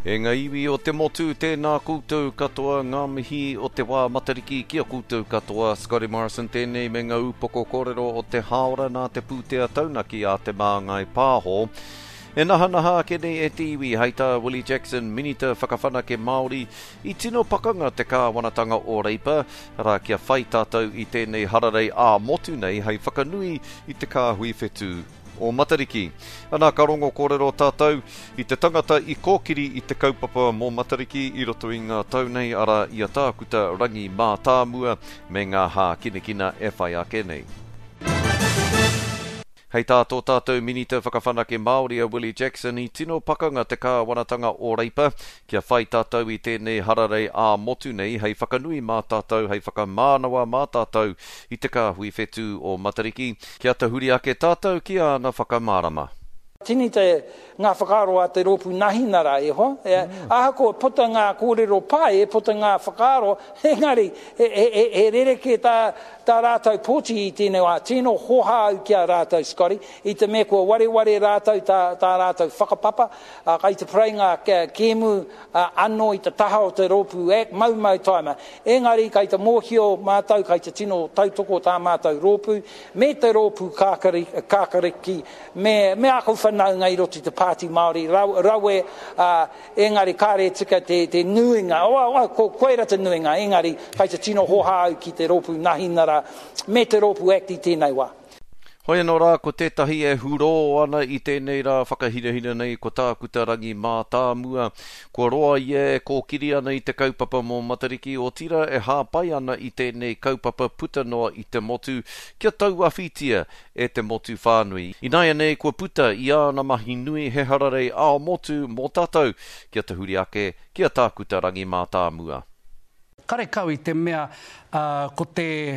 E ngā iwi o te motu tēnā koutou katoa ngā mihi o te wā matariki kia koutou katoa. Scotty Morrison tēnei me ngā upoko kōrero o te haora nā te pūtea taunaki a te māngai pāho. E nahanaha kenei e te iwi heita Willie Jackson minita whakawhana ke Māori I tino pakanga te kāwanatanga o reipa, rā kia whai tātou I tēnei hararei ā motu nei hei whakanui I te kāhui whetū o Matariki. Ana ka rongo kōrero tātou I te tangata I kōkiri I te kaupapa mō Matariki I roto I ngā tau nei ara I a tākuta rangi mā tāmua me ngā hā kinekina e whai ake nei. Hei tātou tātou minita whakawhana ke Māori a Willie Jackson I tino pakanga te kāwanatanga o reipa, kia whai tātou I tēnei hararei ā motu nei, hei whakanui mā tātou, hei whakamānawa mā tātou I te kāhui whetū o Matariki, kia te huri ake tātou ki ana whakamārama. Tini te ngā whakaaro a te rōpu nahinara e hoa. Aha ko puta ngā kōrero pai, puta ngā whakaaro, engari, rereke tā rātou pōti I tēnei wā, tēno hoha au kia rātou Scotty, I te me kua ware rātou tā rātou whakapapa, kai te prainga kēmu anō I te taha o te rōpu mau taima. Engari, kai te mōhio mātou, kai te tino tautoko tā mātou rōpu, me te rōpu kākariki, me ako whanau ngai roti te Pāti Māori, rawe engari kāre tika te nuinga, koera te nuinga, engari kai te tino hoha au ki te rōpu nahinara, me te rōpu akti tēnei wā. Hoi anō rā, ko tētahi e huro ana I tēnei rā whakahirahira nei ko tākuta rangi mā tāmua. Ko roa I e kōkiri ana I te kaupapa mō Matariki o tira e hāpai ana I tēnei kaupapa puta noa I te motu kia tau awhitia e te motu whānui. I nāia nei kua puta I ana mahi nui he hararei ao motu mō tātou kia te huri ake kia tākuta rangi mā tāmua. Kare kau I te mea ko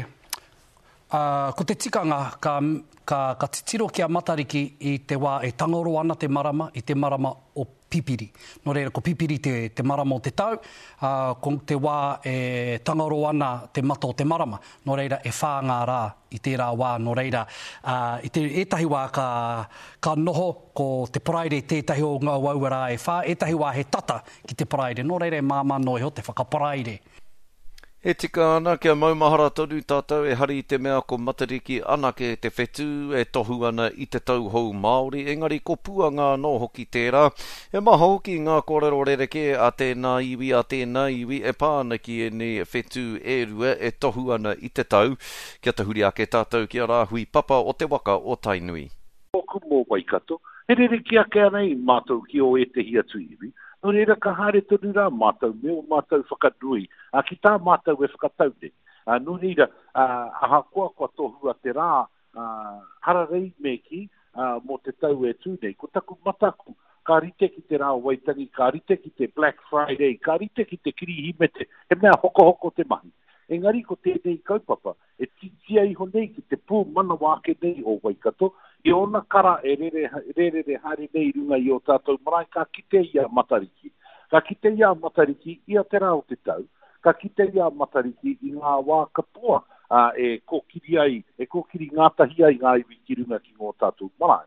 te tikanga ka titiro kia Matariki I te wā e tangaro ana te marama I te marama o pipiri. No reira, ko pipiri te marama o te tau, ko te wā e tangaro ana te mata o te marama. No reira, e whāngā rā I tērā wā, no reira, etahi wā ka noho ko te paraire tētahi o ngā wauara e whā, etahi wā he tata ki te paraire. No reira, e māmano e ho te whakaparaire. E tika ana kia maumahara tonu tātou e hari I te mea ko Matariki anake te whetū e tohu ana I te tauhou Māori. Engari ko puanga no hoki tērā. E maha hoki ngā kōrero rereke a tēnā iwi e pānaki e ne whetū e rua e tohu ana I te tau. Kia te huri ake tātou kia rāhui papa o te waka o Tainui. Oku mō Waikato, he rereke ake ana I mātou ki o e te hiatu iwi. No reira ka hare tonu rā mātou, meo mātou whakadrui, ki tā mātou e whakataute. No reira, ahakoa kua tohua te rā, hararei me ki, mō te tau e tūnei, ko taku mataku, ka rite ki te rā Waitangi, ka rite ki te Black Friday, ka rite ki te Kirihimete, he mea hoko te mahi. Engari ko tēnei kaupapa, e titia iho nei ki te pū mana wāke nei o Waikato, I ona kara e rere hare nei runga I o tātou marae, ka kite ia Matariki. Ka kite ia Matariki ia te rā o te tau, ka kite ia Matariki I ngā wā katoa e kōkiri ngātahi ai ngā iwi ki runga ki ngō tātou marae.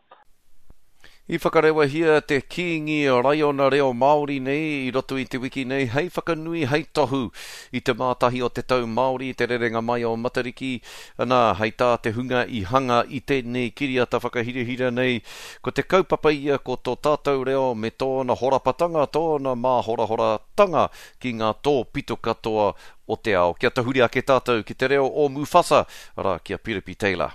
I whakarewa hia te kiingi o raiona reo Māori nei I roto I te wiki nei hei whakanui hei tohu I te mātahi o te tau Māori te rerenga mai o Matariki ana hei tā te hunga I hanga I tēnei kiriata whakahirihira nei ko te kaupapa ia ko tō tātou reo me tōna horapatanga tōna māhorahoratanga ki ngā tō pito katoa o te ao. Kia te huri ake tātou ki te reo o Mufasa ara kia Piripi Taylor.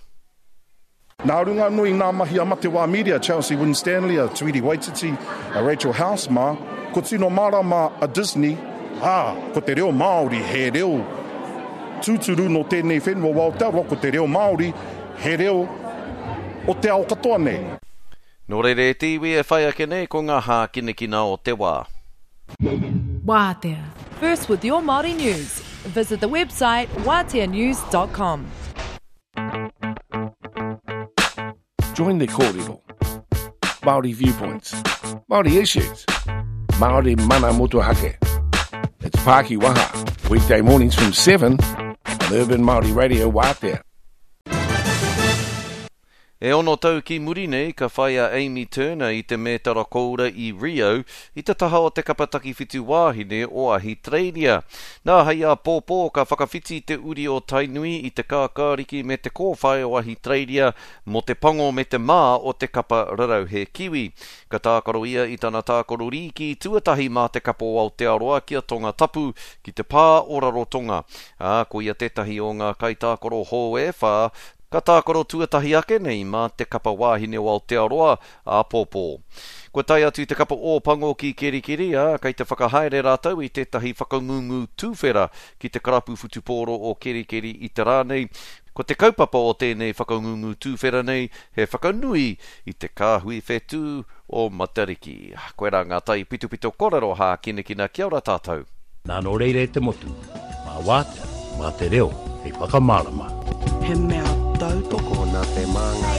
Nā runga nui ngā mahi amate wā media, Chelsea Winstanley, a Tweety Waititi, a Rachel House mā, ko tino marama a Disney, ko te reo Māori, he reo tūturu no tēnei whenua wā o te aroa, ko te reo Māori, he reo o te ao katoa nei. Nō reire te iwi e whai ake nei ko ngā hā kinekina o te wā. Wātea. First with your Māori news. Visit the website wāteanews.com. Join the kōrero. Māori viewpoints. Māori issues. Māori mana motuhake. It's Pāki Waha. Weekday mornings from 7 on Urban Māori Radio Wātea. E ono tau ki muri nei ka whai a Amy Turner I te mētara koura I Rio I te taha o te kapataki whitu wāhine o Ahitreiria. Nā hei a pōpō ka whakawhiti te uri o Tainui I te kākāriki me te kōwhai o Ahitreiria mo te pango me te mā o te kapa rarau he kiwi. Ka tākaro ia I tana tākaro riki tuatahi mā te kapa o Aotearoa kia tonga tapu ki te pā o Rarotonga. Ko ia tetahi o ngā kaitākaro hō e whā ka tākaro tuatahi ake nei mā te kapa wāhine o Aotearoa a pōpō. Ko tai atu te kapa o pango ki Kerikeri, kei te whakahaere rātau I tētahi whakangungu tūwhera ki te karapu whutupōro o Kerikeri I te rānei. Ko te kaupapa o tēnei whakangungu tūwhera nei, he whakanui I te kāhui whetū o Matariki. Koe rā ngā tai pitupito korero hā kinekina kia ora tātou. Nā no reire te motu, mā wātea, mā te reo, hei whakamārama. He mea tautoko na te manga